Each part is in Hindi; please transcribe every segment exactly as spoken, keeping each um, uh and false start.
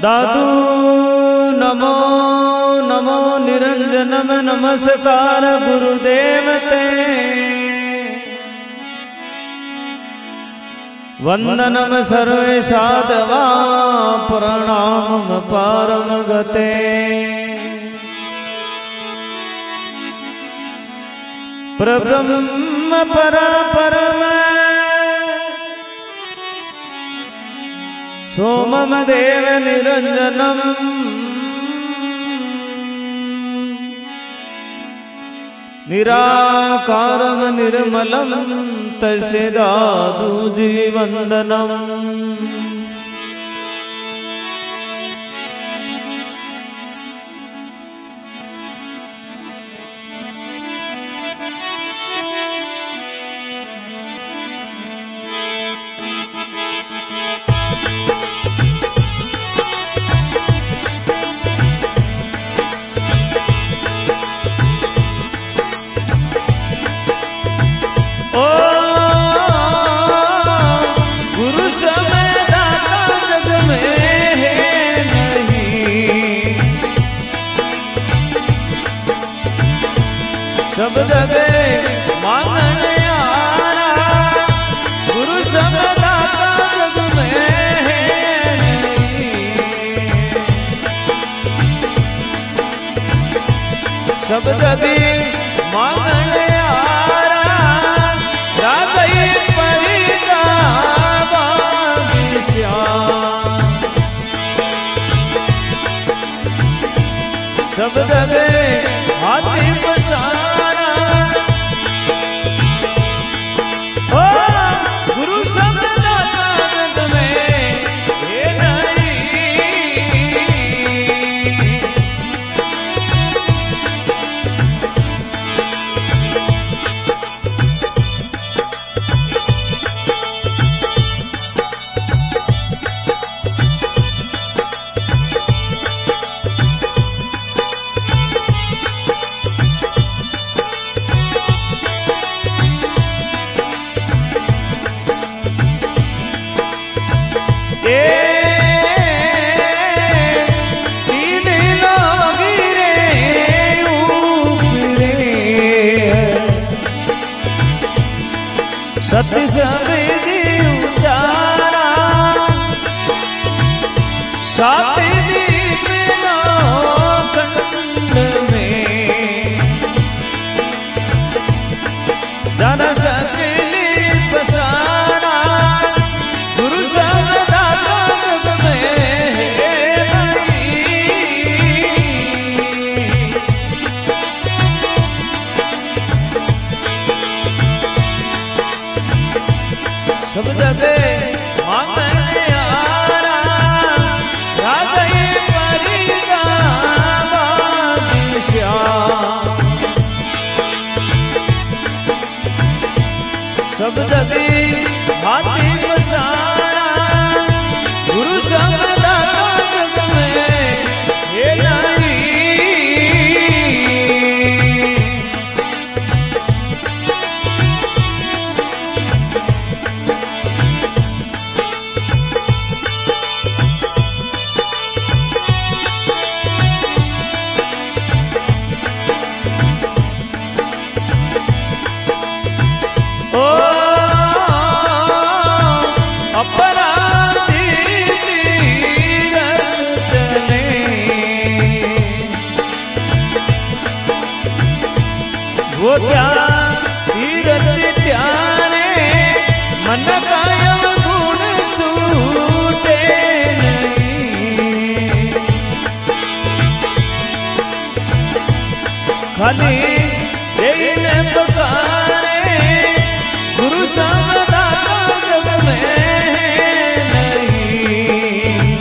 दादू नमो नमो निरंजनम नमस्कार गुरुदेव ते वंदनम सर्वे साधवा प्रणाम परम गते प्रब्रह्म पर परम सोमम देव निरंजनम निराकारम निर्मलम तस्य दादूजी वंदनम। सब जगह मांगने आरा गुरु समदाता जग में है नहीं। सब जगह मांगने आरा राधई परिजा श्याम। सब जगह हाथी पसार सत्य सवेदी उचारा सात दीप खंड में जन सकली पसारा गुरु समदाता जग में सब जगह मांगने आरा राधई परिजा श्याम। सब जगह हाथी पसारा गुरु समदाता जग में ये नहीं। वो क्या तीरथ त्यारे मन कायम गुण छूटे नहीं। खाली देने पुकारे गुरु समदाता जग में नहीं।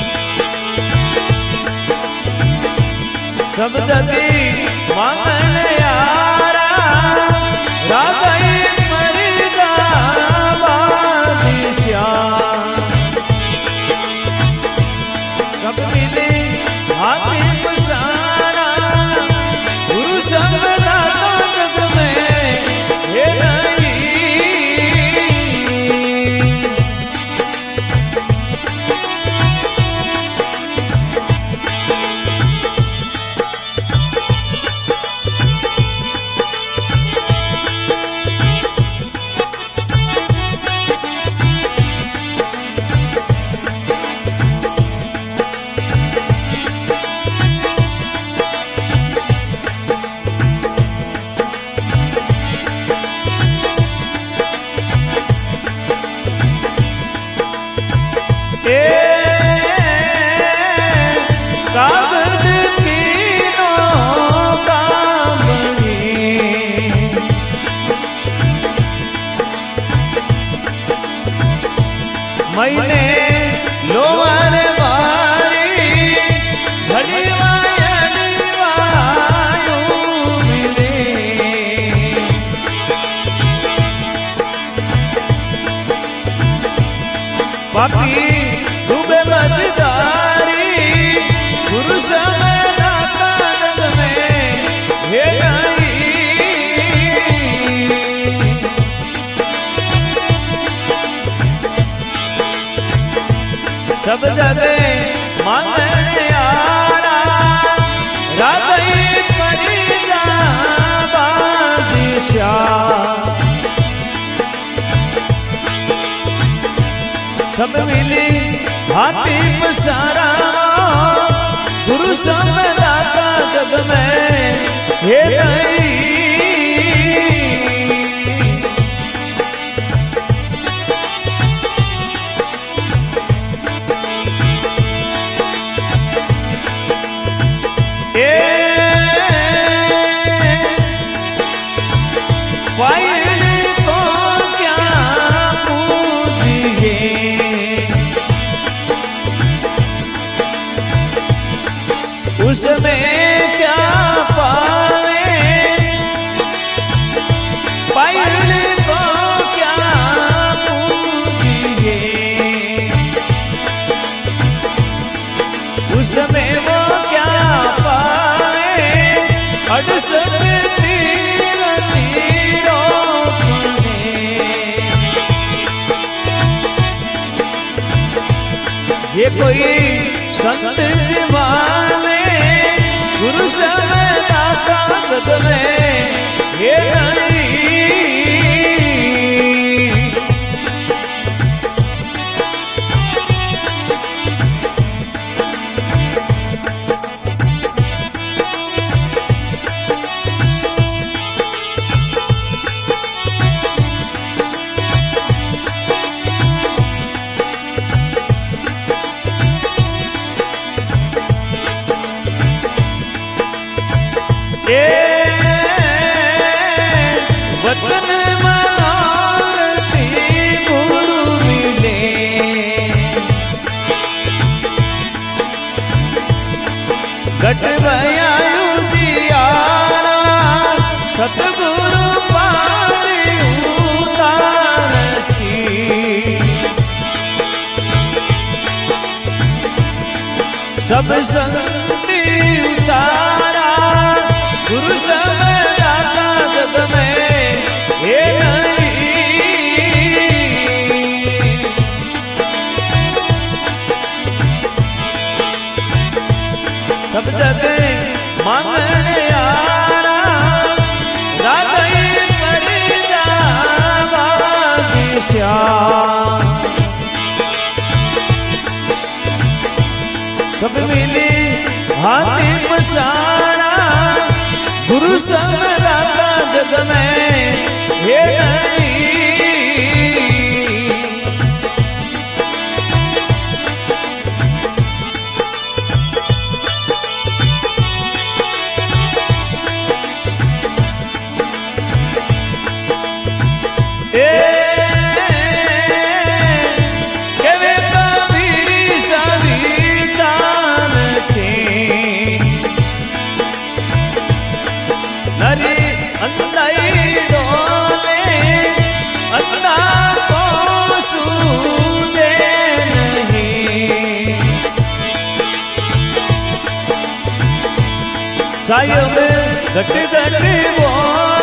सब जगह मांगने आरा राधई परिजा श्याम। सब मिले हाथी पसारा गुरु समदाता जग में ये नहीं। पापी डूबे मझदारी गुरु समय दाता जग में हे नहीं। सब जगह मांगने आरा राधई परिजा बादशाह सब मिली हाथी पसारा गुरु सब दाता जग में हे नहीं। उसमें क्या पावे पायल को क्या पूजिए उसमें वो क्या पावे अड़सठ तीर तीरों में। ये कोई संत दीवाने गुरु समय दाता जग में ये नहीं। वतन मनारती गुरु मिले गट बयायु जियारा सतगुरु पारी उतारसी सब संति उतारा गुरु सब दाता जग में ये नहीं। सब जगह मांगने आरा राधई परिजा बादशाह सब मिली हाथी पसारा गुरु सब दाता जग में ये नहीं। सायम घट घट वो